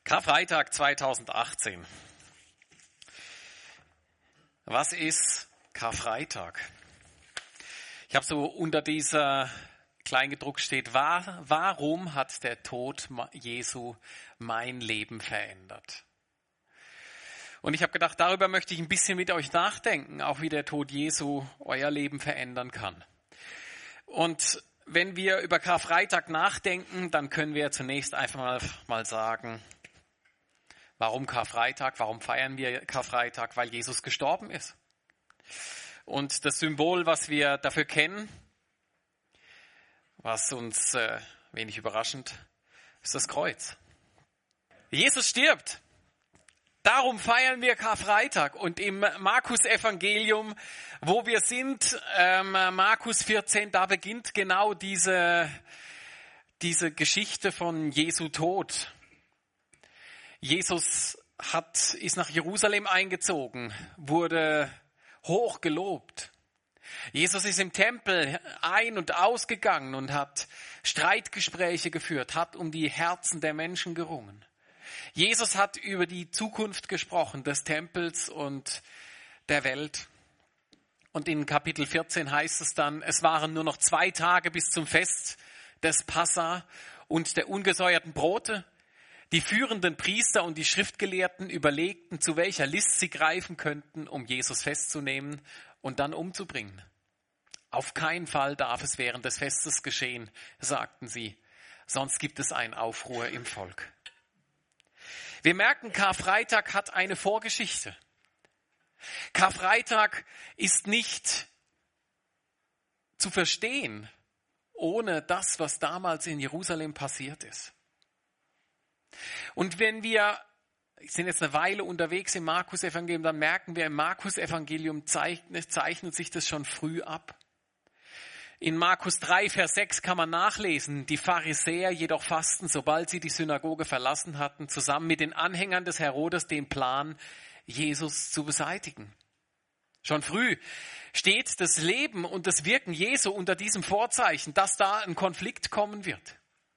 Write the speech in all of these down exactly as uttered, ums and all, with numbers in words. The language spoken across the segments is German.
Karfreitag zweitausendachtzehn. Was ist Karfreitag? Ich habe so unter dieser Kleingedruckt steht, war, warum hat der Tod Jesu mein Leben verändert? Und ich habe gedacht, darüber möchte ich ein bisschen mit euch nachdenken, auch wie der Tod Jesu euer Leben verändern kann. Und wenn wir über Karfreitag nachdenken, dann können wir zunächst einfach mal, mal sagen, warum Karfreitag? Warum feiern wir Karfreitag? Weil Jesus gestorben ist. Und das Symbol, was wir dafür kennen, was uns äh, wenig überraschend, ist das Kreuz. Jesus stirbt. Darum feiern wir Karfreitag. Und im Markus-Evangelium, wo wir sind, ähm, Markus vierzehn, da beginnt genau diese, diese Geschichte von Jesu Tod. Jesus hat, ist nach Jerusalem eingezogen, wurde hoch gelobt. Jesus ist im Tempel ein- und ausgegangen und hat Streitgespräche geführt, hat um die Herzen der Menschen gerungen. Jesus hat über die Zukunft gesprochen des Tempels und der Welt. Und in Kapitel vierzehn heißt es dann, es waren nur noch zwei Tage bis zum Fest des Passa und der ungesäuerten Brote. Die führenden Priester und die Schriftgelehrten überlegten, zu welcher List sie greifen könnten, um Jesus festzunehmen und dann umzubringen. Auf keinen Fall darf es während des Festes geschehen, sagten sie, sonst gibt es einen Aufruhr im Volk. Wir merken, Karfreitag hat eine Vorgeschichte. Karfreitag ist nicht zu verstehen, ohne das, was damals in Jerusalem passiert ist. Und wenn wir, wir sind jetzt eine Weile unterwegs im Markus-Evangelium, dann merken wir, im Markus-Evangelium zeichnet, zeichnet sich das schon früh ab. In Markus drei, Vers sechs kann man nachlesen, die Pharisäer jedoch fassten, sobald sie die Synagoge verlassen hatten, zusammen mit den Anhängern des Herodes den Plan, Jesus zu beseitigen. Schon früh steht das Leben und das Wirken Jesu unter diesem Vorzeichen, dass da ein Konflikt kommen wird.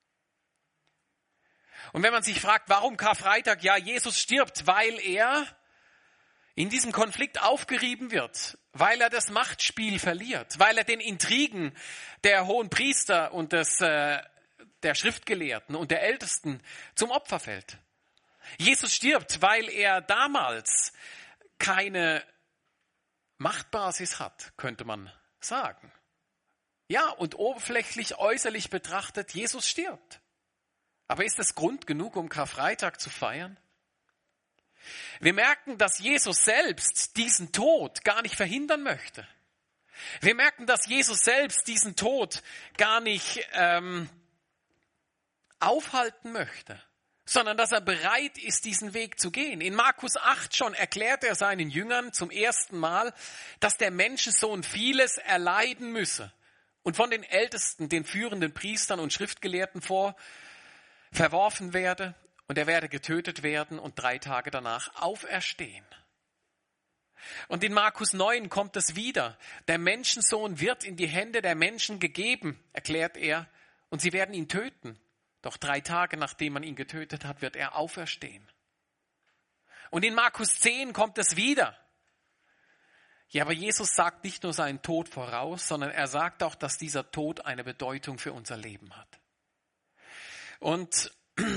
Und wenn man sich fragt, warum Karfreitag? Ja, Jesus stirbt, weil er in diesem Konflikt aufgerieben wird, weil er das Machtspiel verliert, weil er den Intrigen der hohen Priester und des, äh, der Schriftgelehrten und der Ältesten zum Opfer fällt. Jesus stirbt, weil er damals keine Machtbasis hat, könnte man sagen. Ja, und oberflächlich, äußerlich betrachtet, Jesus stirbt. Aber ist das Grund genug, um Karfreitag zu feiern? Wir merken, dass Jesus selbst diesen Tod gar nicht verhindern möchte. Wir merken, dass Jesus selbst diesen Tod gar nicht ähm, aufhalten möchte, sondern dass er bereit ist, diesen Weg zu gehen. In Markus acht schon erklärt er seinen Jüngern zum ersten Mal, dass der Menschensohn vieles erleiden müsse und von den Ältesten, den führenden Priestern und Schriftgelehrten vor verworfen werde. Und er werde getötet werden und drei Tage danach auferstehen. Und in Markus neun kommt es wieder. Der Menschensohn wird in die Hände der Menschen gegeben, erklärt er, und sie werden ihn töten. Doch drei Tage nachdem man ihn getötet hat, wird er auferstehen. Und in Markus zehn kommt es wieder. Ja, aber Jesus sagt nicht nur seinen Tod voraus, sondern er sagt auch, dass dieser Tod eine Bedeutung für unser Leben hat. Und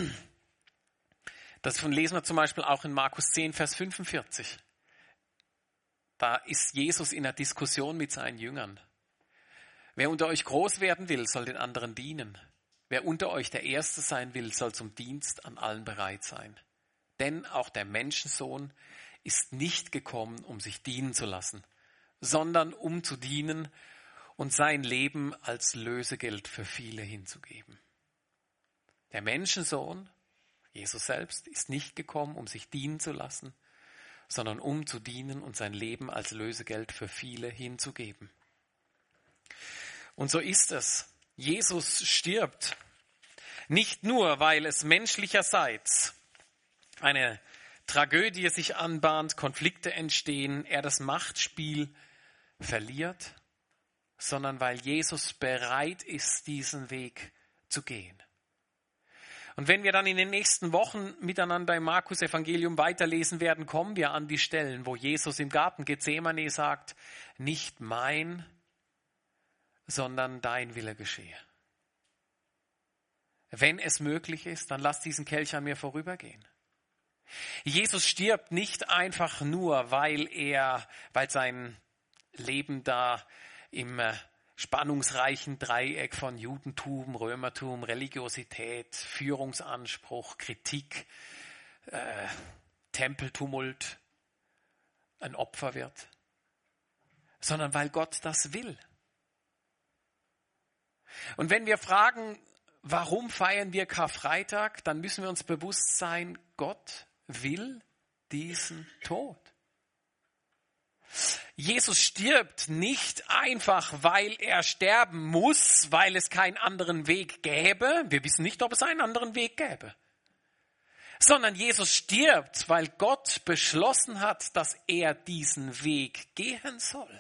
das lesen wir zum Beispiel auch in Markus zehn, Vers fünfundvierzig. Da ist Jesus in einer Diskussion mit seinen Jüngern. Wer unter euch groß werden will, soll den anderen dienen. Wer unter euch der Erste sein will, soll zum Dienst an allen bereit sein. Denn auch der Menschensohn ist nicht gekommen, um sich dienen zu lassen, sondern um zu dienen und sein Leben als Lösegeld für viele hinzugeben. Der Menschensohn, Jesus selbst, ist nicht gekommen, um sich dienen zu lassen, sondern um zu dienen und sein Leben als Lösegeld für viele hinzugeben. Und so ist es. Jesus stirbt nicht nur, weil es menschlicherseits eine Tragödie sich anbahnt, Konflikte entstehen, er das Machtspiel verliert, sondern weil Jesus bereit ist, diesen Weg zu gehen. Und wenn wir dann in den nächsten Wochen miteinander im Markus-Evangelium weiterlesen werden, kommen wir an die Stellen, wo Jesus im Garten Gethsemane sagt, nicht mein, sondern dein Wille geschehe. Wenn es möglich ist, dann lass diesen Kelch an mir vorübergehen. Jesus stirbt nicht einfach nur, weil er, weil sein Leben da im spannungsreichen Dreieck von Judentum, Römertum, Religiosität, Führungsanspruch, Kritik, äh, Tempeltumult ein Opfer wird, sondern weil Gott das will. Und wenn wir fragen, warum feiern wir Karfreitag, dann müssen wir uns bewusst sein, Gott will diesen Tod. Jesus stirbt nicht einfach, weil er sterben muss, weil es keinen anderen Weg gäbe. Wir wissen nicht, ob es einen anderen Weg gäbe. Sondern Jesus stirbt, weil Gott beschlossen hat, dass er diesen Weg gehen soll.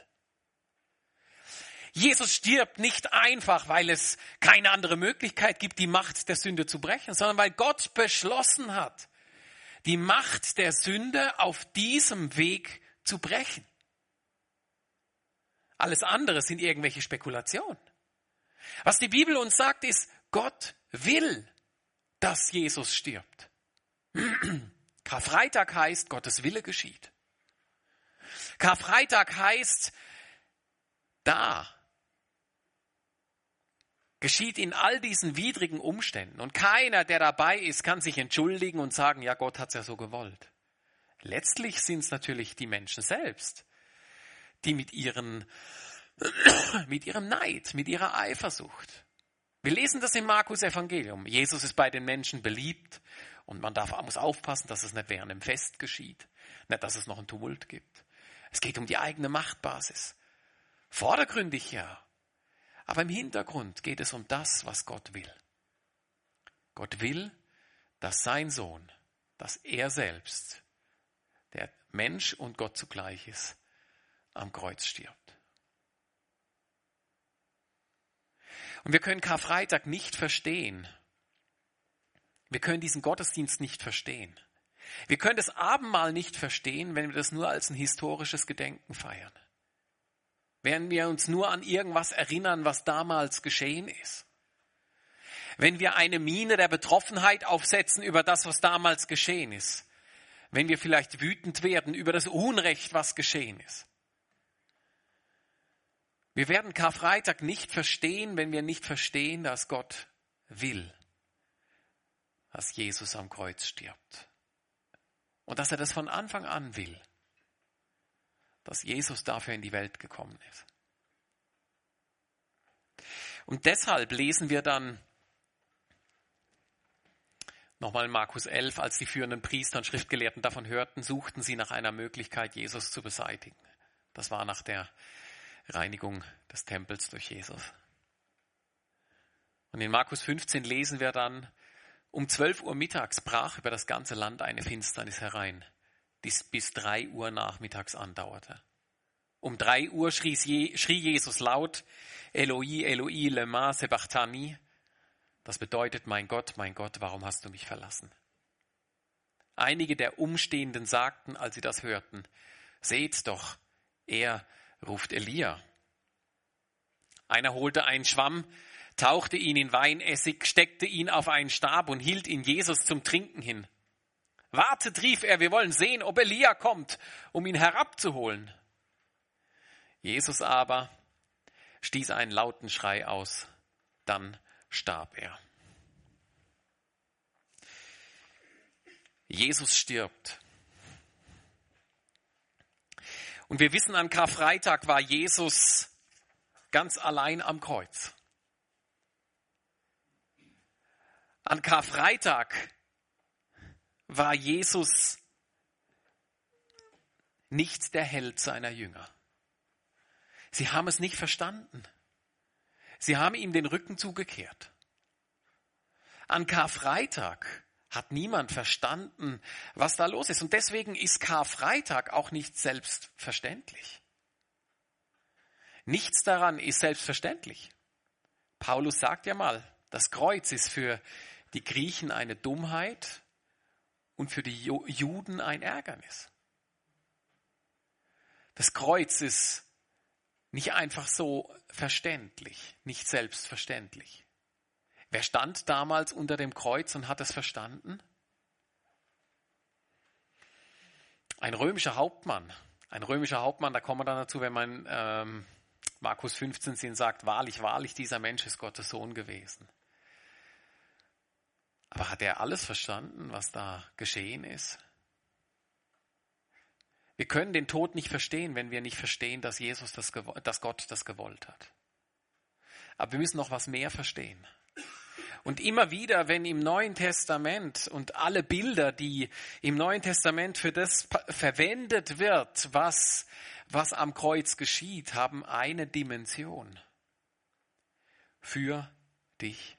Jesus stirbt nicht einfach, weil es keine andere Möglichkeit gibt, die Macht der Sünde zu brechen, sondern weil Gott beschlossen hat, die Macht der Sünde auf diesem Weg zu brechen. Alles andere sind irgendwelche Spekulationen. Was die Bibel uns sagt, ist, Gott will, dass Jesus stirbt. Karfreitag heißt, Gottes Wille geschieht. Karfreitag heißt, da geschieht in all diesen widrigen Umständen. Und keiner, der dabei ist, kann sich entschuldigen und sagen, ja, Gott hat es ja so gewollt. Letztlich sind es natürlich die Menschen selbst, die mit ihren, mit ihrem Neid, mit ihrer Eifersucht. Wir lesen das im Markus-Evangelium. Jesus ist bei den Menschen beliebt und man darf, muss aufpassen, dass es nicht während dem Fest geschieht, nicht, dass es noch einen Tumult gibt. Es geht um die eigene Machtbasis. Vordergründig ja, aber im Hintergrund geht es um das, was Gott will. Gott will, dass sein Sohn, dass er selbst, der Mensch und Gott zugleich ist, am Kreuz stirbt. Und wir können Karfreitag nicht verstehen. Wir können diesen Gottesdienst nicht verstehen. Wir können das Abendmahl nicht verstehen, wenn wir das nur als ein historisches Gedenken feiern. Wenn wir uns nur an irgendwas erinnern, was damals geschehen ist. Wenn wir eine Miene der Betroffenheit aufsetzen über das, was damals geschehen ist. Wenn wir vielleicht wütend werden über das Unrecht, was geschehen ist. Wir werden Karfreitag nicht verstehen, wenn wir nicht verstehen, dass Gott will, dass Jesus am Kreuz stirbt. Und dass er das von Anfang an will, dass Jesus dafür in die Welt gekommen ist. Und deshalb lesen wir dann nochmal in Markus elf, als die führenden Priester und Schriftgelehrten davon hörten, suchten sie nach einer Möglichkeit, Jesus zu beseitigen. Das war nach der Reinigung des Tempels durch Jesus. Und in Markus fünfzehn lesen wir dann, um zwölf Uhr mittags brach über das ganze Land eine Finsternis herein, die bis drei Uhr nachmittags andauerte. Um drei Uhr schrie Jesus laut, Eloi, Eloi, lema sabachthani. Das bedeutet, mein Gott, mein Gott, warum hast du mich verlassen? Einige der Umstehenden sagten, als sie das hörten, seht doch, er ruft Elia. Einer holte einen Schwamm, tauchte ihn in Weinessig, steckte ihn auf einen Stab und hielt ihn Jesus zum Trinken hin. Wartet, rief er, wir wollen sehen, ob Elia kommt, um ihn herabzuholen. Jesus aber stieß einen lauten Schrei aus, dann starb er. Jesus stirbt. Und wir wissen, an Karfreitag war Jesus ganz allein am Kreuz. An Karfreitag war Jesus nicht der Held seiner Jünger. Sie haben es nicht verstanden. Sie haben ihm den Rücken zugekehrt. An Karfreitag hat niemand verstanden, was da los ist. Und deswegen ist Karfreitag auch nicht selbstverständlich. Nichts daran ist selbstverständlich. Paulus sagt ja mal, das Kreuz ist für die Griechen eine Dummheit und für die Juden ein Ärgernis. Das Kreuz ist nicht einfach so verständlich, nicht selbstverständlich. Wer stand damals unter dem Kreuz und hat es verstanden? Ein römischer Hauptmann. Ein römischer Hauptmann, da kommen wir dann dazu, wenn man ähm, Markus fünfzehn sagt, wahrlich, wahrlich, dieser Mensch ist Gottes Sohn gewesen. Aber hat er alles verstanden, was da geschehen ist? Wir können den Tod nicht verstehen, wenn wir nicht verstehen, dass Jesus das, dass Gott das gewollt hat. Aber wir müssen noch was mehr verstehen. Und immer wieder, wenn im Neuen Testament und alle Bilder, die im Neuen Testament für das verwendet wird, was, was am Kreuz geschieht, haben eine Dimension. Für dich.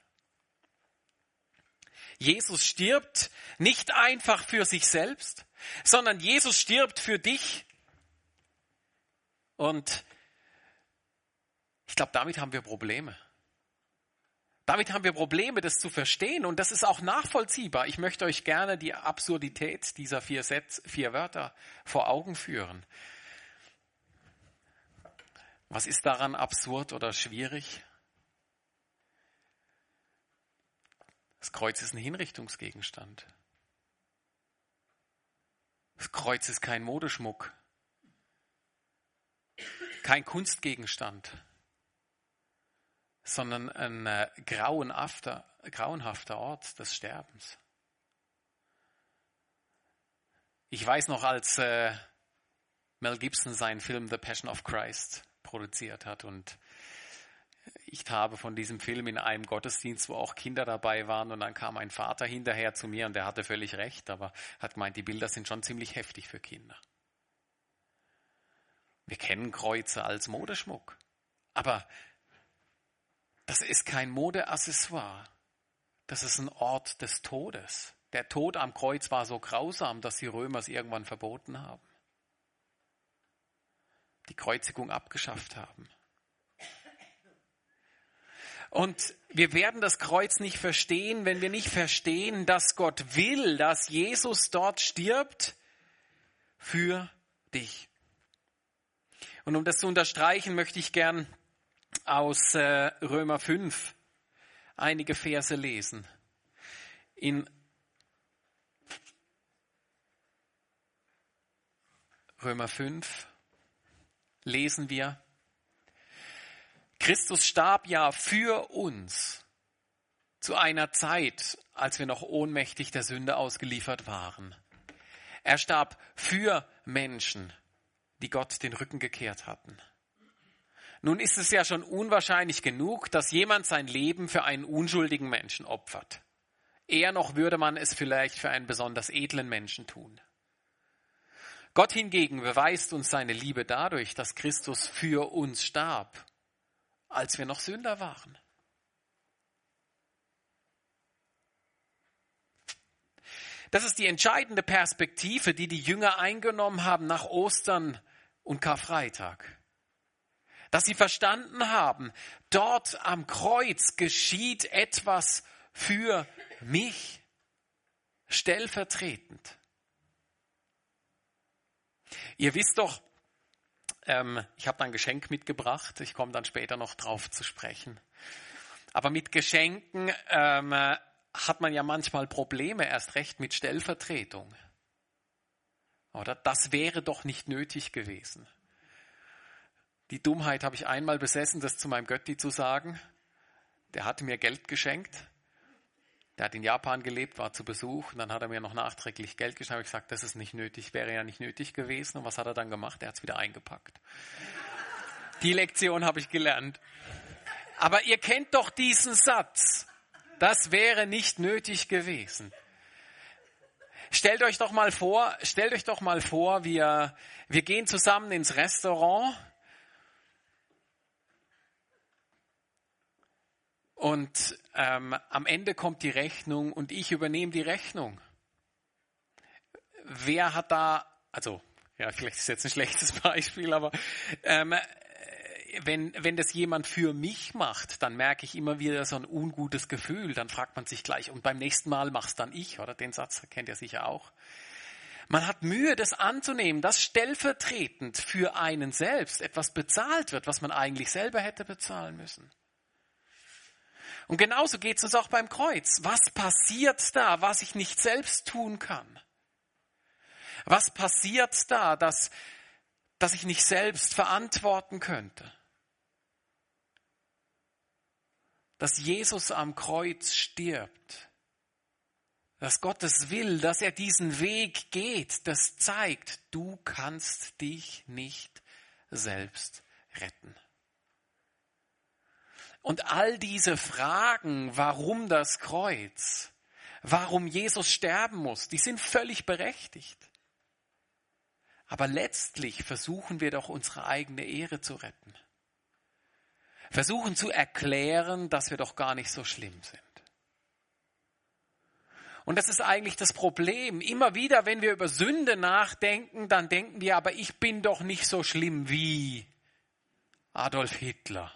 Jesus stirbt nicht einfach für sich selbst, sondern Jesus stirbt für dich. Und ich glaube, damit haben wir Probleme. Damit haben wir Probleme, das zu verstehen, und das ist auch nachvollziehbar. Ich möchte euch gerne die Absurdität dieser vier Sätze, vier Wörter vor Augen führen. Was ist daran absurd oder schwierig? Das Kreuz ist ein Hinrichtungsgegenstand. Das Kreuz ist kein Modeschmuck, kein Kunstgegenstand, sondern ein äh, grauenhafter, grauenhafter Ort des Sterbens. Ich weiß noch, als äh, Mel Gibson seinen Film The Passion of Christ produziert hat, und ich habe von diesem Film in einem Gottesdienst, wo auch Kinder dabei waren, und dann kam ein Vater hinterher zu mir und der hatte völlig recht, aber hat gemeint, die Bilder sind schon ziemlich heftig für Kinder. Wir kennen Kreuze als Modeschmuck, aber das ist kein Modeaccessoire. Das ist ein Ort des Todes. Der Tod am Kreuz war so grausam, dass die Römer es irgendwann verboten haben. Die Kreuzigung abgeschafft haben. Und wir werden das Kreuz nicht verstehen, wenn wir nicht verstehen, dass Gott will, dass Jesus dort stirbt für dich. Und um das zu unterstreichen, möchte ich gern aus äh, Römer fünf einige Verse lesen. In Römer fünf lesen wir: Christus starb ja für uns zu einer Zeit, als wir noch ohnmächtig der Sünde ausgeliefert waren. Er starb für Menschen, die Gott den Rücken gekehrt hatten. Nun ist es ja schon unwahrscheinlich genug, dass jemand sein Leben für einen unschuldigen Menschen opfert. Eher noch würde man es vielleicht für einen besonders edlen Menschen tun. Gott hingegen beweist uns seine Liebe dadurch, dass Christus für uns starb, als wir noch Sünder waren. Das ist die entscheidende Perspektive, die die Jünger eingenommen haben nach Ostern und Karfreitag. Dass sie verstanden haben, dort am Kreuz geschieht etwas für mich, stellvertretend. Ihr wisst doch, ähm, ich habe ein Geschenk mitgebracht, ich komme dann später noch drauf zu sprechen. Aber mit Geschenken ähm, hat man ja manchmal Probleme, erst recht mit Stellvertretung. Oder? Das wäre doch nicht nötig gewesen. Die Dummheit habe ich einmal besessen, das zu meinem Götti zu sagen. Der hatte mir Geld geschenkt. Der hat in Japan gelebt, war zu Besuch. Und dann hat er mir noch nachträglich Geld geschenkt. Ich gesagt, das ist nicht nötig, wäre ja nicht nötig gewesen. Und was hat er dann gemacht? Er hat es wieder eingepackt. Die Lektion habe ich gelernt. Aber ihr kennt doch diesen Satz. Das wäre nicht nötig gewesen. Stellt euch doch mal vor, stellt euch doch mal vor, wir, wir gehen zusammen ins Restaurant. Und ähm, am Ende kommt die Rechnung und ich übernehme die Rechnung. Wer hat da, also, ja, vielleicht ist jetzt ein schlechtes Beispiel, aber ähm, wenn, wenn das jemand für mich macht, dann merke ich immer wieder so ein ungutes Gefühl. Dann fragt man sich gleich, und beim nächsten Mal mach's dann ich, oder? Den Satz kennt ihr sicher auch. Man hat Mühe, das anzunehmen, dass stellvertretend für einen selbst etwas bezahlt wird, was man eigentlich selber hätte bezahlen müssen. Und genauso geht es uns auch beim Kreuz. Was passiert da, was ich nicht selbst tun kann? Was passiert da, dass, dass ich nicht selbst verantworten könnte? Dass Jesus am Kreuz stirbt. Dass Gott es will, dass er diesen Weg geht, das zeigt, du kannst dich nicht selbst retten. Und all diese Fragen, warum das Kreuz, warum Jesus sterben muss, die sind völlig berechtigt. Aber letztlich versuchen wir doch unsere eigene Ehre zu retten. Versuchen zu erklären, dass wir doch gar nicht so schlimm sind. Und das ist eigentlich das Problem. Immer wieder, wenn wir über Sünde nachdenken, dann denken wir, aber ich bin doch nicht so schlimm wie Adolf Hitler.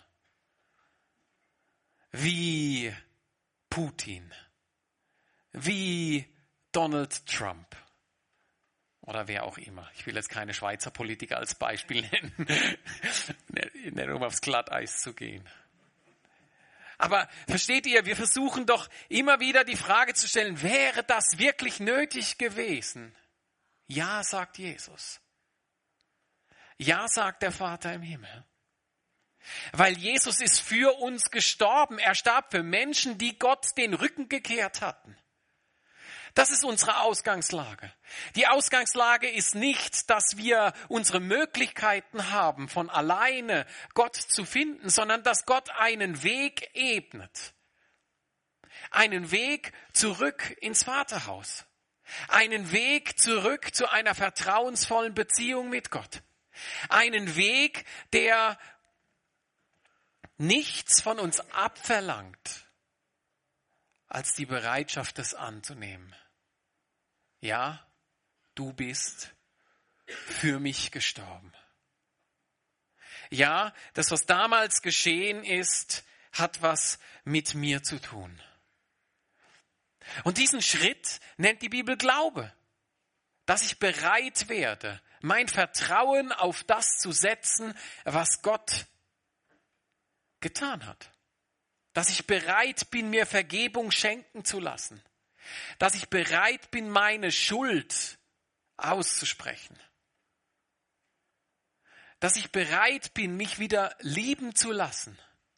Wie Putin, wie Donald Trump oder wer auch immer. Ich will jetzt keine Schweizer Politiker als Beispiel nennen, nicht um aufs Glatteis zu gehen. Aber versteht ihr, wir versuchen doch immer wieder die Frage zu stellen, wäre das wirklich nötig gewesen? Ja, sagt Jesus. Ja, sagt der Vater im Himmel. Weil Jesus ist für uns gestorben. Er starb für Menschen, die Gott den Rücken gekehrt hatten. Das ist unsere Ausgangslage. Die Ausgangslage ist nicht, dass wir unsere Möglichkeiten haben, von alleine Gott zu finden, sondern dass Gott einen Weg ebnet. Einen Weg zurück ins Vaterhaus. Einen Weg zurück zu einer vertrauensvollen Beziehung mit Gott. Einen Weg, der nichts von uns abverlangt, als die Bereitschaft, es anzunehmen. Ja, du bist für mich gestorben. Ja, das, was damals geschehen ist, hat was mit mir zu tun. Und diesen Schritt nennt die Bibel Glaube. Dass ich bereit werde, mein Vertrauen auf das zu setzen, was Gott getan hat. Dass ich bereit bin, mir Vergebung schenken zu lassen. Dass ich bereit bin, meine Schuld auszusprechen. Dass ich bereit bin, mich wieder lieben zu lassen.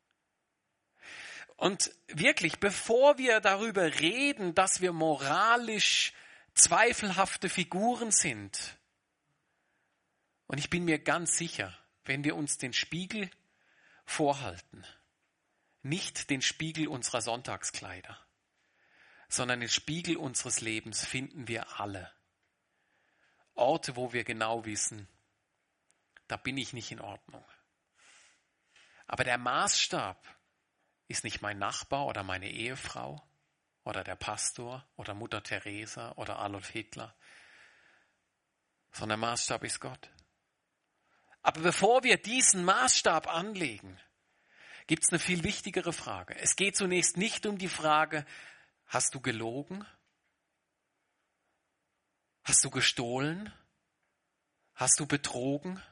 Und wirklich, bevor wir darüber reden, dass wir moralisch zweifelhafte Figuren sind, und ich bin mir ganz sicher, wenn wir uns den Spiegel vorhalten, nicht den Spiegel unserer Sonntagskleider, sondern den Spiegel unseres Lebens finden wir alle. Orte, wo wir genau wissen, da bin ich nicht in Ordnung. Aber der Maßstab ist nicht mein Nachbar oder meine Ehefrau oder der Pastor oder Mutter Teresa oder Adolf Hitler, sondern der Maßstab ist Gott. Aber bevor wir diesen Maßstab anlegen, gibt es eine viel wichtigere Frage. Es geht zunächst nicht um die Frage, hast du gelogen? Hast du gestohlen? Hast du betrogen?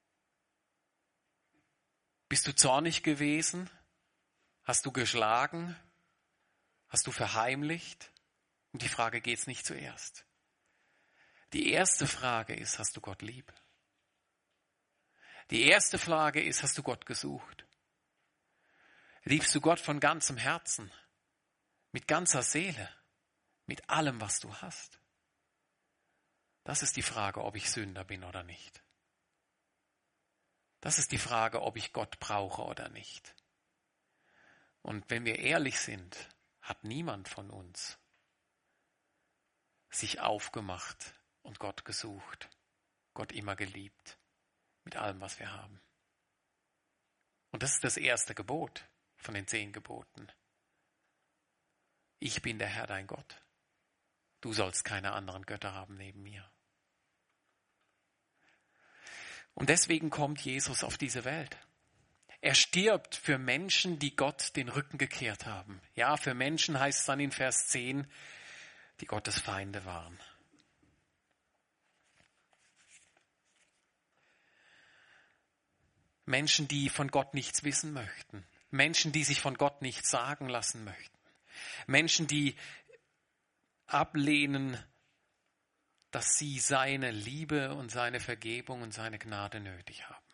Bist du zornig gewesen? Hast du geschlagen? Hast du verheimlicht? Um die Frage geht es nicht zuerst. Die erste Frage ist, hast du Gott lieb? Die erste Frage ist, hast du Gott gesucht? Liebst du Gott von ganzem Herzen, mit ganzer Seele, mit allem, was du hast? Das ist die Frage, ob ich Sünder bin oder nicht. Das ist die Frage, ob ich Gott brauche oder nicht. Und wenn wir ehrlich sind, hat niemand von uns sich aufgemacht und Gott gesucht, Gott immer geliebt, mit allem, was wir haben. Und das ist das erste Gebot von den zehn Geboten. Ich bin der Herr, dein Gott. Du sollst keine anderen Götter haben neben mir. Und deswegen kommt Jesus auf diese Welt. Er stirbt für Menschen, die Gott den Rücken gekehrt haben. Ja, für Menschen heißt es dann in Vers zehn, die Gottes Feinde waren. Menschen, die von Gott nichts wissen möchten. Menschen, die sich von Gott nichts sagen lassen möchten. Menschen, die ablehnen, dass sie seine Liebe und seine Vergebung und seine Gnade nötig haben.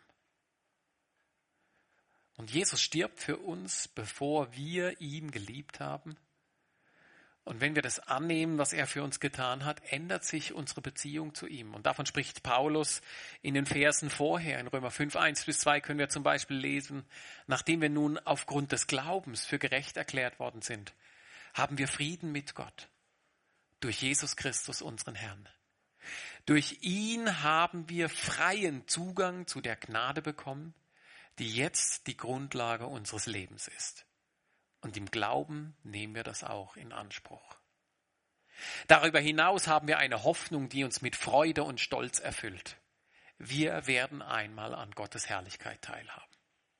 Und Jesus stirbt für uns, bevor wir ihn geliebt haben. Und wenn wir das annehmen, was er für uns getan hat, ändert sich unsere Beziehung zu ihm. Und davon spricht Paulus in den Versen vorher. In Römer fünf, eins bis zwei können wir zum Beispiel lesen, nachdem wir nun aufgrund des Glaubens für gerecht erklärt worden sind, haben wir Frieden mit Gott durch Jesus Christus, unseren Herrn. Durch ihn haben wir freien Zugang zu der Gnade bekommen, die jetzt die Grundlage unseres Lebens ist. Und im Glauben nehmen wir das auch in Anspruch. Darüber hinaus haben wir eine Hoffnung, die uns mit Freude und Stolz erfüllt. Wir werden einmal an Gottes Herrlichkeit teilhaben.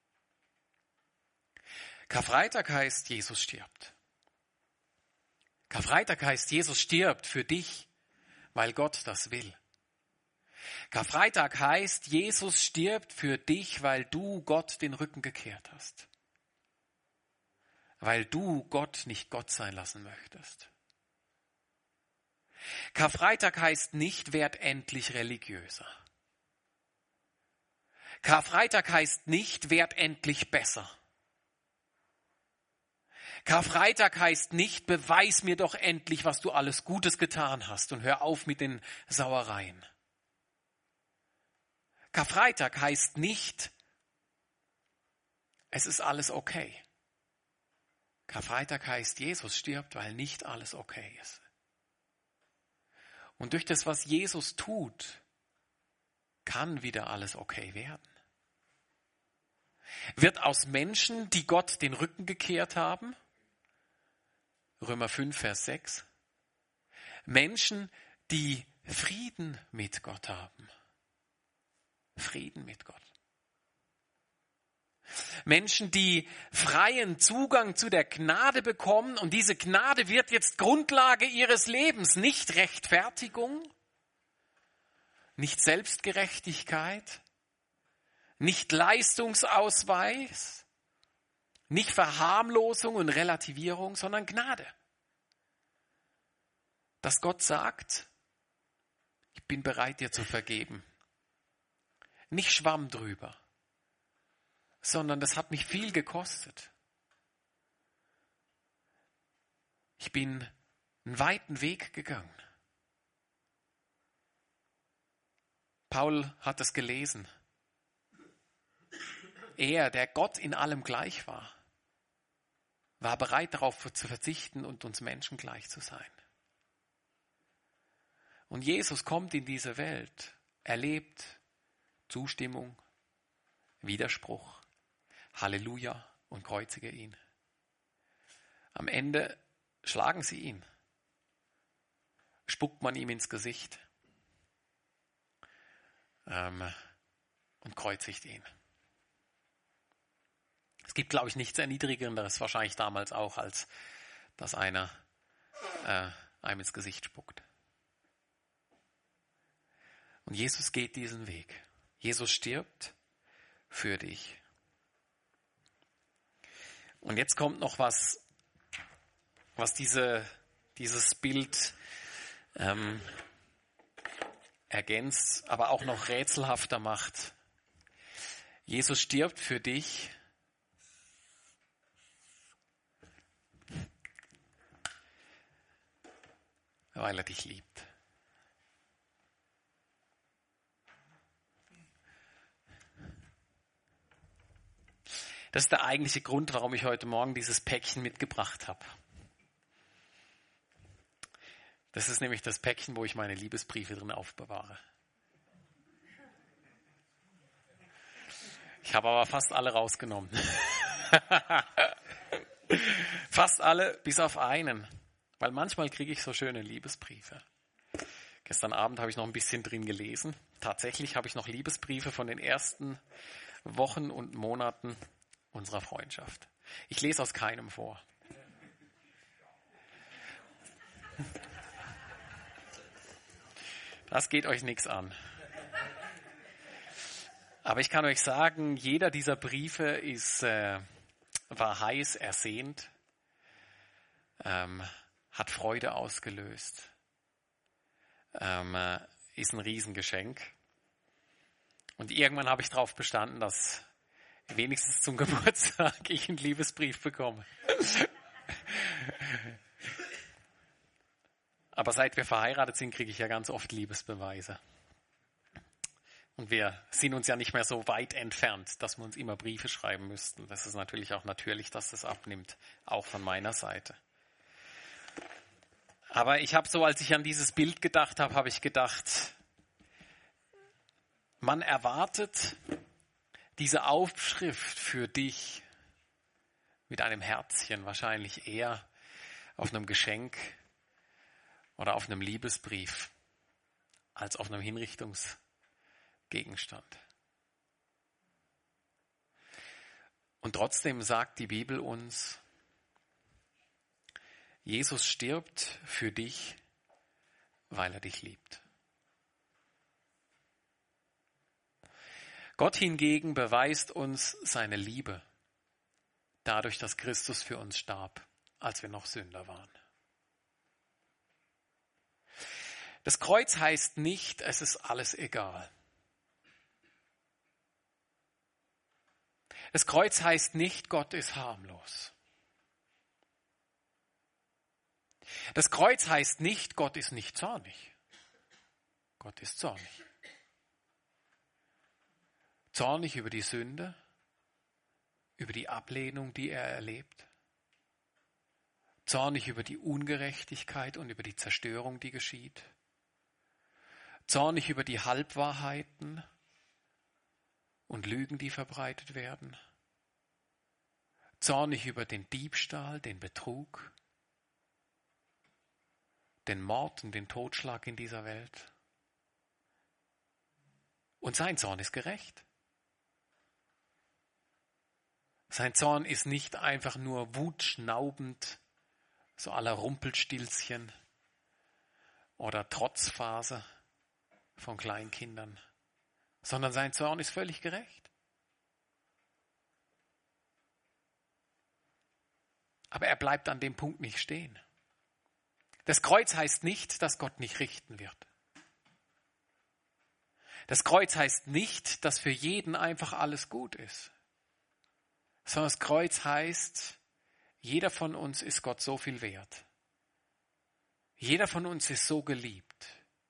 Karfreitag heißt, Jesus stirbt. Karfreitag heißt, Jesus stirbt für dich, weil Gott das will. Karfreitag heißt, Jesus stirbt für dich, weil du Gott den Rücken gekehrt hast. Weil du Gott nicht Gott sein lassen möchtest. Karfreitag heißt nicht, werd endlich religiöser. Karfreitag heißt nicht, werd endlich besser. Karfreitag heißt nicht, beweis mir doch endlich, was du alles Gutes getan hast und hör auf mit den Sauereien. Karfreitag heißt nicht, es ist alles okay. Karfreitag heißt, Jesus stirbt, weil nicht alles okay ist. Und durch das, was Jesus tut, kann wieder alles okay werden. Wird aus Menschen, die Gott den Rücken gekehrt haben, Römer fünf, Vers sechs, Menschen, die Frieden mit Gott haben. Frieden mit Gott. Menschen, die freien Zugang zu der Gnade bekommen und diese Gnade wird jetzt Grundlage ihres Lebens, nicht Rechtfertigung, nicht Selbstgerechtigkeit, nicht Leistungsausweis, nicht Verharmlosung und Relativierung, sondern Gnade. Dass Gott sagt, ich bin bereit, dir zu vergeben. Nicht Schwamm drüber, sondern das hat mich viel gekostet. Ich bin einen weiten Weg gegangen. Paul hat es gelesen. Er, der Gott in allem gleich war, war bereit darauf zu verzichten und uns Menschen gleich zu sein. Und Jesus kommt in diese Welt, erlebt Zustimmung, Widerspruch, Halleluja und kreuzige ihn. Am Ende schlagen sie ihn, spuckt man ihm ins Gesicht ähm, und kreuzigt ihn. Es gibt, glaube ich, nichts Erniedrigenderes, wahrscheinlich damals auch, als dass einer äh, einem ins Gesicht spuckt. Und Jesus geht diesen Weg. Jesus stirbt für dich. Und jetzt kommt noch was, was diese, dieses Bild ähm, ergänzt, aber auch noch rätselhafter macht. Jesus stirbt für dich, weil er dich liebt. Das ist der eigentliche Grund, warum ich heute Morgen dieses Päckchen mitgebracht habe. Das ist nämlich das Päckchen, wo ich meine Liebesbriefe drin aufbewahre. Ich habe aber fast alle rausgenommen. Fast alle, bis auf einen. Weil manchmal kriege ich so schöne Liebesbriefe. Gestern Abend habe ich noch ein bisschen drin gelesen. Tatsächlich habe ich noch Liebesbriefe von den ersten Wochen und Monaten unserer Freundschaft. Ich lese aus keinem vor. Das geht euch nichts an. Aber ich kann euch sagen, jeder dieser Briefe ist, äh, war heiß ersehnt, ähm, hat Freude ausgelöst, ähm, äh, ist ein Riesengeschenk. Und irgendwann habe ich darauf bestanden, dass wenigstens zum Geburtstag ich einen Liebesbrief bekomme. Aber seit wir verheiratet sind, kriege ich ja ganz oft Liebesbeweise. Und wir sind uns ja nicht mehr so weit entfernt, dass wir uns immer Briefe schreiben müssten. Das ist natürlich auch natürlich, dass das abnimmt, auch von meiner Seite. Aber ich habe so, als ich an dieses Bild gedacht habe, habe ich gedacht, man erwartet diese Aufschrift für dich mit einem Herzchen wahrscheinlich eher auf einem Geschenk oder auf einem Liebesbrief als auf einem Hinrichtungsgegenstand. Und trotzdem sagt die Bibel uns, Jesus stirbt für dich, weil er dich liebt. Gott hingegen beweist uns seine Liebe, dadurch, dass Christus für uns starb, als wir noch Sünder waren. Das Kreuz heißt nicht, es ist alles egal. Das Kreuz heißt nicht, Gott ist harmlos. Das Kreuz heißt nicht, Gott ist nicht zornig. Gott ist zornig. Zornig über die Sünde, über die Ablehnung, die er erlebt. Zornig über die Ungerechtigkeit und über die Zerstörung, die geschieht. Zornig über die Halbwahrheiten und Lügen, die verbreitet werden. Zornig über den Diebstahl, den Betrug, den Mord und den Totschlag in dieser Welt. Und sein Zorn ist gerecht. Sein Zorn ist nicht einfach nur wutschnaubend, so à la Rumpelstilzchen oder Trotzphase von Kleinkindern, sondern sein Zorn ist völlig gerecht. Aber er bleibt an dem Punkt nicht stehen. Das Kreuz heißt nicht, dass Gott nicht richten wird. Das Kreuz heißt nicht, dass für jeden einfach alles gut ist. Sondern das Kreuz heißt, jeder von uns ist Gott so viel wert. Jeder von uns ist so geliebt,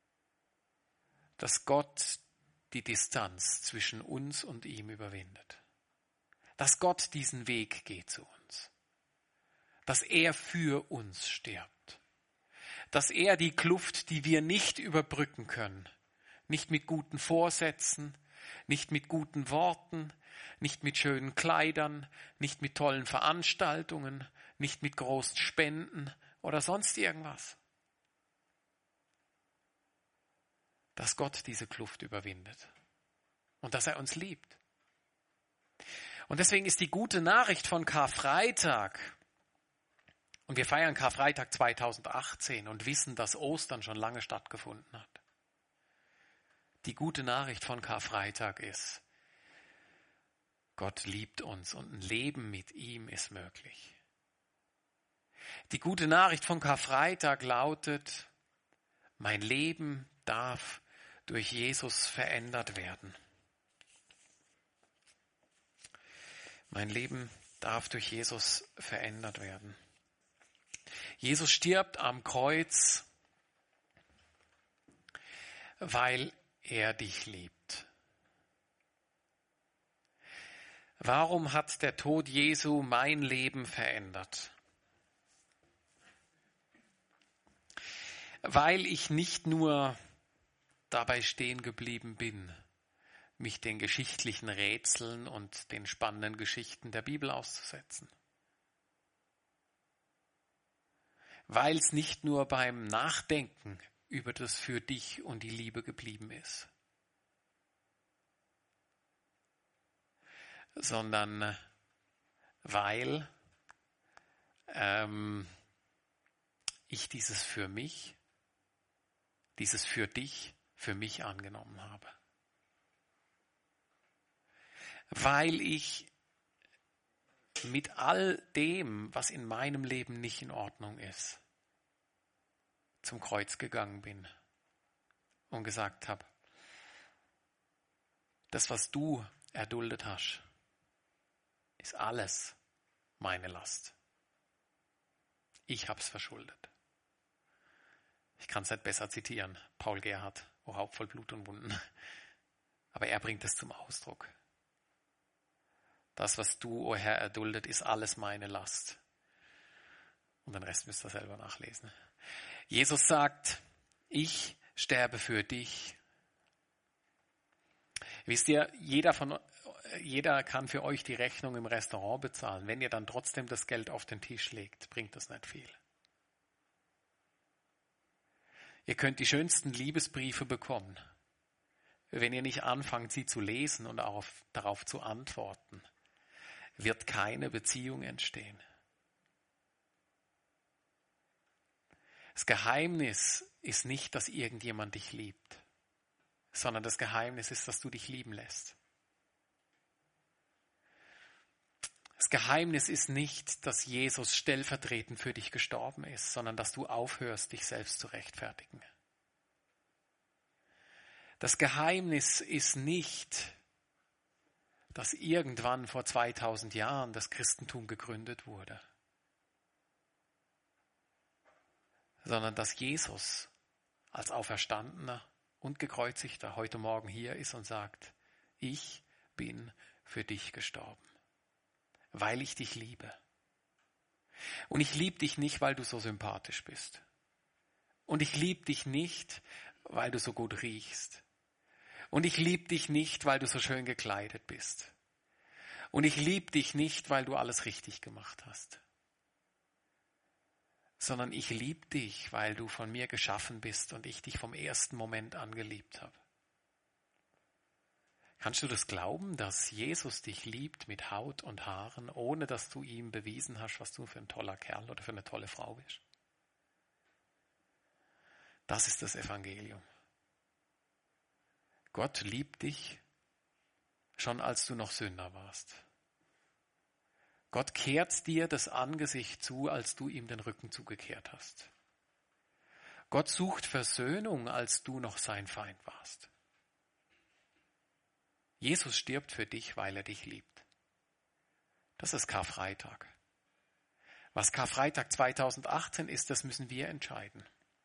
dass Gott die Distanz zwischen uns und ihm überwindet. Dass Gott diesen Weg geht zu uns. Dass er für uns stirbt. Dass er die Kluft, die wir nicht überbrücken können, nicht mit guten Vorsätzen, nicht mit guten Worten, nicht mit schönen Kleidern, nicht mit tollen Veranstaltungen, nicht mit großen Spenden oder sonst irgendwas. Dass Gott diese Kluft überwindet und dass er uns liebt. Und deswegen ist die gute Nachricht von Karfreitag, und wir feiern Karfreitag zweitausendachtzehn und wissen, dass Ostern schon lange stattgefunden hat. Die gute Nachricht von Karfreitag ist, Gott liebt uns und ein Leben mit ihm ist möglich. Die gute Nachricht von Karfreitag lautet, mein Leben darf durch Jesus verändert werden. Mein Leben darf durch Jesus verändert werden. Jesus stirbt am Kreuz, weil er dich liebt. Warum hat der Tod Jesu mein Leben verändert? Weil ich nicht nur dabei stehen geblieben bin, mich den geschichtlichen Rätseln und den spannenden Geschichten der Bibel auszusetzen. Weil es nicht nur beim Nachdenken über das für dich und die Liebe geblieben ist, sondern weil ähm, ich dieses für mich, dieses für dich, für mich angenommen habe. Weil ich mit all dem, was in meinem Leben nicht in Ordnung ist, zum Kreuz gegangen bin und gesagt habe, das, was du erduldet hast, ist alles meine Last. Ich habe es verschuldet. Ich kann es nicht besser zitieren. Paul Gerhardt, o Haupt voll Blut und Wunden. Aber er bringt es zum Ausdruck. Das, was du, o Herr, erduldet, ist alles meine Last. Und den Rest müsst ihr selber nachlesen. Jesus sagt, ich sterbe für dich. Wisst ihr, jeder, von, jeder kann für euch die Rechnung im Restaurant bezahlen. Wenn ihr dann trotzdem das Geld auf den Tisch legt, bringt das nicht viel. Ihr könnt die schönsten Liebesbriefe bekommen. Wenn ihr nicht anfangt, sie zu lesen und auch darauf zu antworten, wird keine Beziehung entstehen. Das Geheimnis ist nicht, dass irgendjemand dich liebt, sondern das Geheimnis ist, dass du dich lieben lässt. Das Geheimnis ist nicht, dass Jesus stellvertretend für dich gestorben ist, sondern dass du aufhörst, dich selbst zu rechtfertigen. Das Geheimnis ist nicht, dass irgendwann vor zweitausend Jahren das Christentum gegründet wurde, sondern dass Jesus als Auferstandener und Gekreuzigter heute Morgen hier ist und sagt, ich bin für dich gestorben, weil ich dich liebe. Und ich liebe dich nicht, weil du so sympathisch bist. Und ich liebe dich nicht, weil du so gut riechst. Und ich liebe dich nicht, weil du so schön gekleidet bist. Und ich liebe dich nicht, weil du alles richtig gemacht hast. Sondern ich liebe dich, weil du von mir geschaffen bist und ich dich vom ersten Moment an geliebt habe. Kannst du das glauben, dass Jesus dich liebt mit Haut und Haaren, ohne dass du ihm bewiesen hast, was du für ein toller Kerl oder für eine tolle Frau bist? Das ist das Evangelium. Gott liebt dich, schon als du noch Sünder warst. Gott kehrt dir das Angesicht zu, als du ihm den Rücken zugekehrt hast. Gott sucht Versöhnung, als du noch sein Feind warst. Jesus stirbt für dich, weil er dich liebt. Das ist Karfreitag. Was Karfreitag zweitausendachtzehn ist, das müssen wir entscheiden.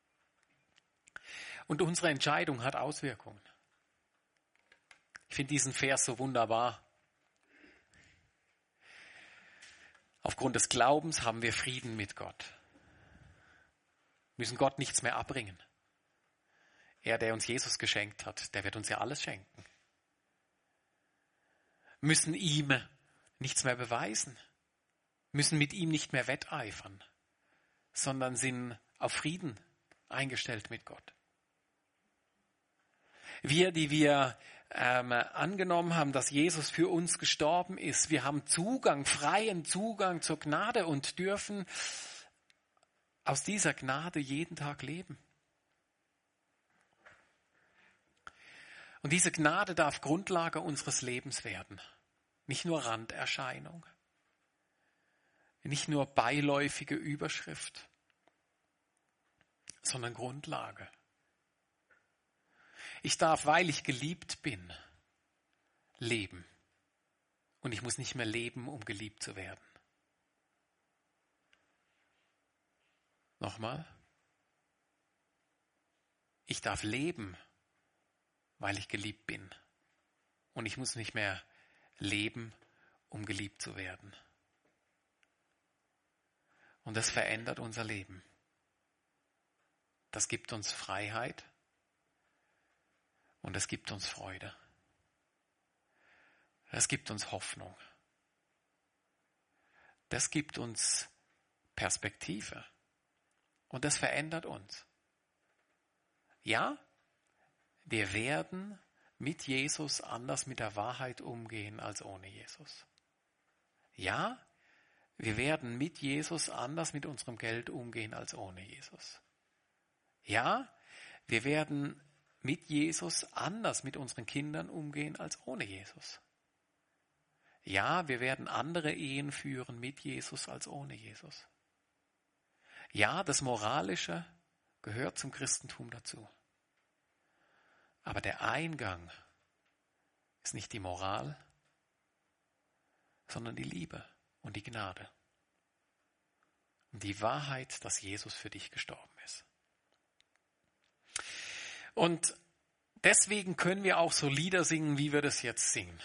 Und unsere Entscheidung hat Auswirkungen. Ich finde diesen Vers so wunderbar. Aufgrund des Glaubens haben wir Frieden mit Gott. Wir müssen Gott nichts mehr abbringen. Er, der uns Jesus geschenkt hat, der wird uns ja alles schenken. Wir müssen ihm nichts mehr beweisen. Wir müssen mit ihm nicht mehr wetteifern, sondern sind auf Frieden eingestellt mit Gott. Wir, die wir ähm, angenommen haben, dass Jesus für uns gestorben ist, wir haben Zugang, freien Zugang zur Gnade und dürfen aus dieser Gnade jeden Tag leben. Und diese Gnade darf Grundlage unseres Lebens werden. Nicht nur Randerscheinung, nicht nur beiläufige Überschrift, sondern Grundlage. Ich darf, weil ich geliebt bin, leben. Und ich muss nicht mehr leben, um geliebt zu werden. Nochmal. Ich darf leben, weil ich geliebt bin. Und ich muss nicht mehr leben, um geliebt zu werden. Und das verändert unser Leben. Das gibt uns Freiheit. Und es gibt uns Freude. Das gibt uns Hoffnung. Das gibt uns Perspektive. Und das verändert uns. Ja, wir werden mit Jesus anders mit der Wahrheit umgehen als ohne Jesus. Ja, wir werden mit Jesus anders mit unserem Geld umgehen als ohne Jesus. Ja, wir werden mit Jesus anders mit unseren Kindern umgehen als ohne Jesus. Ja, wir werden andere Ehen führen mit Jesus als ohne Jesus. Ja, das Moralische gehört zum Christentum dazu. Aber der Eingang ist nicht die Moral, sondern die Liebe und die Gnade. Und die Wahrheit, dass Jesus für dich gestorben ist. Und deswegen können wir auch so Lieder singen, wie wir das jetzt singen.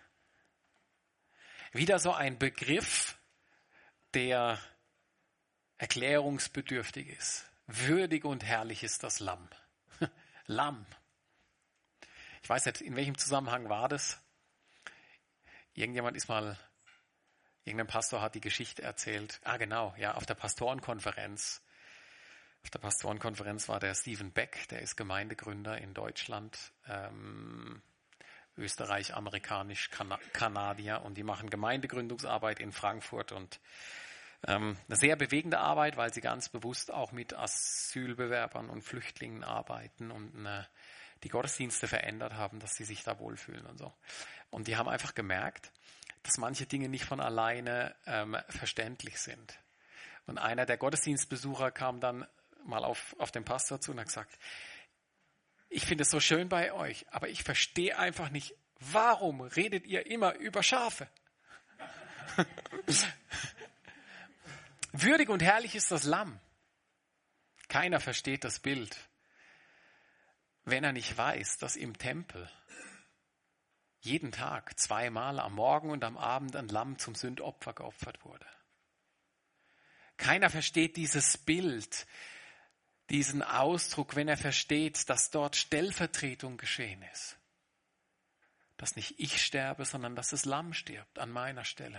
Wieder so ein Begriff, der erklärungsbedürftig ist. Würdig und herrlich ist das Lamm. Lamm. Ich weiß nicht, in welchem Zusammenhang war das? Irgendjemand ist mal, irgendein Pastor hat die Geschichte erzählt. Ah, genau, ja, auf der Pastorenkonferenz. Auf der Pastorenkonferenz war der Stephen Beck, der ist Gemeindegründer in Deutschland, ähm, Österreich, Amerikanisch, Kan- Kanadier, und die machen Gemeindegründungsarbeit in Frankfurt und ähm, eine sehr bewegende Arbeit, weil sie ganz bewusst auch mit Asylbewerbern und Flüchtlingen arbeiten und eine, die Gottesdienste verändert haben, dass sie sich da wohlfühlen und so. Und die haben einfach gemerkt, dass manche Dinge nicht von alleine ähm, verständlich sind. Und einer der Gottesdienstbesucher kam dann mal auf, auf den Pastor zu und hat gesagt, ich finde es so schön bei euch, aber ich verstehe einfach nicht, warum redet ihr immer über Schafe? Würdig und herrlich ist das Lamm. Keiner versteht das Bild, wenn er nicht weiß, dass im Tempel jeden Tag zweimal am Morgen und am Abend ein Lamm zum Sündopfer geopfert wurde. Keiner versteht dieses Bild, diesen Ausdruck, wenn er versteht, dass dort Stellvertretung geschehen ist. Dass nicht ich sterbe, sondern dass das Lamm stirbt an meiner Stelle.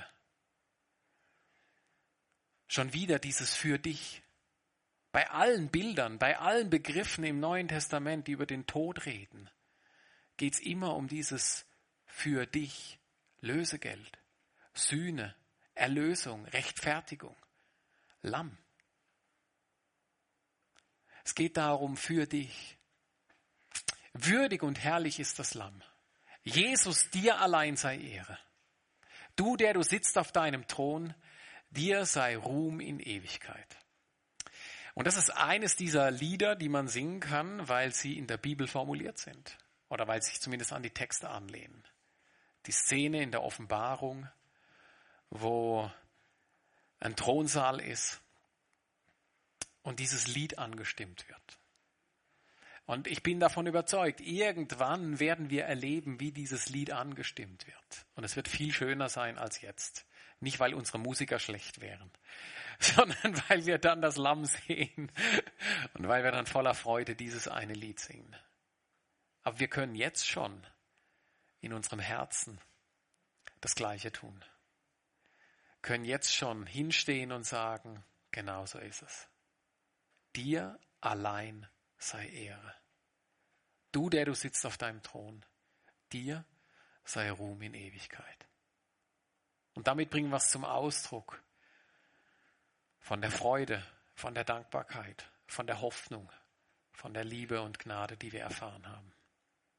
Schon wieder dieses für dich. Bei allen Bildern, bei allen Begriffen im Neuen Testament, die über den Tod reden, geht es immer um dieses für dich, Lösegeld, Sühne, Erlösung, Rechtfertigung, Lamm. Es geht darum, für dich. Würdig und herrlich ist das Lamm. Jesus, dir allein sei Ehre. Du, der du sitzt auf deinem Thron, dir sei Ruhm in Ewigkeit. Und das ist eines dieser Lieder, die man singen kann, weil sie in der Bibel formuliert sind. Oder weil sie sich zumindest an die Texte anlehnen. Die Szene in der Offenbarung, wo ein Thronsaal ist und dieses Lied angestimmt wird. Und ich bin davon überzeugt, irgendwann werden wir erleben, wie dieses Lied angestimmt wird. Und es wird viel schöner sein als jetzt. Nicht, weil unsere Musiker schlecht wären, sondern weil wir dann das Lamm sehen und weil wir dann voller Freude dieses eine Lied singen. Aber wir können jetzt schon in unserem Herzen das Gleiche tun. Können jetzt schon hinstehen und sagen, genau so ist es. Dir allein sei Ehre. Du, der du sitzt auf deinem Thron, dir sei Ruhm in Ewigkeit. Und damit bringen wir es zum Ausdruck von der Freude, von der Dankbarkeit, von der Hoffnung, von der Liebe und Gnade, die wir erfahren haben.